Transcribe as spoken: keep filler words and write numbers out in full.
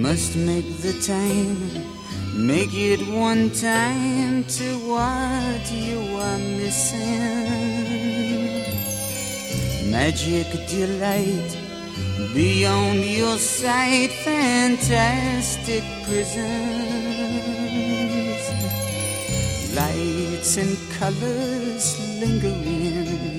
must make the time, make it one time to what you are missing. Magic delight beyond your sight, fantastic prisons, lights and colors lingering.